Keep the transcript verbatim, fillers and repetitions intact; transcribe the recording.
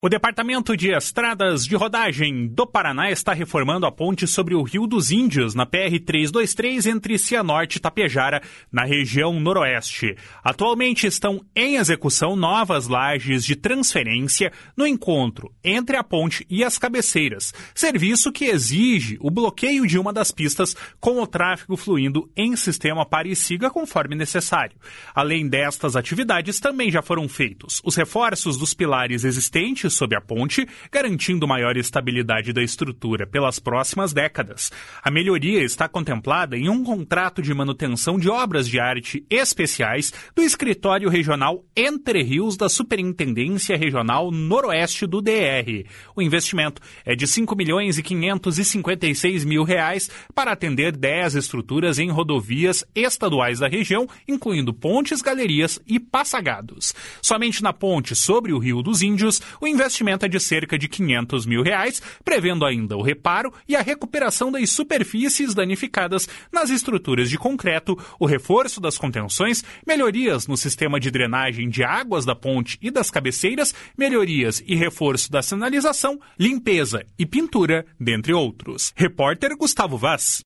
O Departamento de Estradas de Rodagem do Paraná está reformando a ponte sobre o Rio dos Índios, na P R trezentos e vinte e três, entre Cianorte e Tapejara, na região noroeste. Atualmente estão em execução novas lajes de transferência no encontro entre a ponte e as cabeceiras, serviço que exige o bloqueio de uma das pistas com o tráfego fluindo em sistema pare e siga conforme necessário. Além destas atividades, também já foram feitos os reforços dos pilares existentes sob a ponte, garantindo maior estabilidade da estrutura pelas próximas décadas. A melhoria está contemplada em um contrato de manutenção de obras de arte especiais do Escritório Regional Entre Rios da Superintendência Regional Noroeste do D R. O investimento é de cinco milhões e quinhentos e cinquenta e seis mil reais para atender dez estruturas em rodovias estaduais da região, incluindo pontes, galerias e passagados. Somente na ponte sobre o Rio dos Índios, o investimento é de cerca de quinhentos mil reais, prevendo ainda o reparo e a recuperação das superfícies danificadas nas estruturas de concreto, o reforço das contenções, melhorias no sistema de drenagem de águas da ponte e das cabeceiras, melhorias e reforço da sinalização, limpeza e pintura, dentre outros. Repórter Gustavo Vaz.